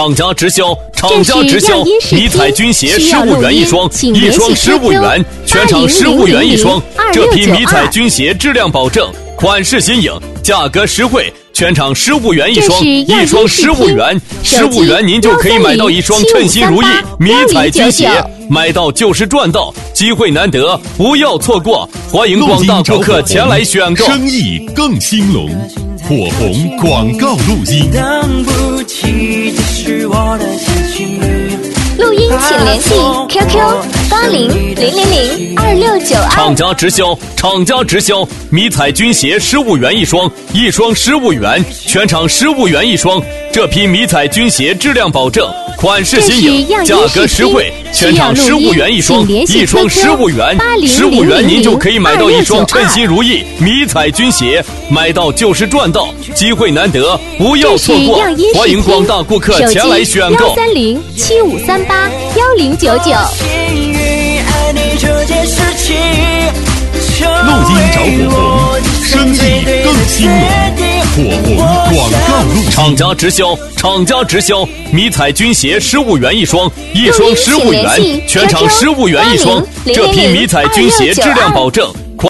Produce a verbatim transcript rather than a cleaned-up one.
厂家直销，厂家直销，迷彩军鞋十五元一双，一双十五元，全场十五元一双。这批迷彩军鞋质量保证，款式新颖，价格实惠。全场十五元一双，一双十五元，十五元您就可以买到一双称心如意迷彩军鞋，买到就是赚到，机会难得，不要错过！欢迎广大顾客前来选购， 生意更兴隆，火红广告录音。 录音请联系 Q Q 八零零零零二六九二。 厂家直销，厂家直销，迷彩军鞋十五元一双，一双十五元，全场十五元一双。这批迷彩军鞋质量保证，款式新颖，价格实惠，全场十五元一双，一双十五元，十五元您就可以买到一双称心如意迷彩军鞋，买到就是赚到，机会难得，不要错过！欢迎广大顾客前来选购。 幺三零七五三八幺零九九。 录音找火红，生意更兴隆，火红广告录音。 厂家直销，厂家直销，迷彩军鞋十五元一双，一双十五元，全场十五元一双。这批迷彩军鞋质量保证，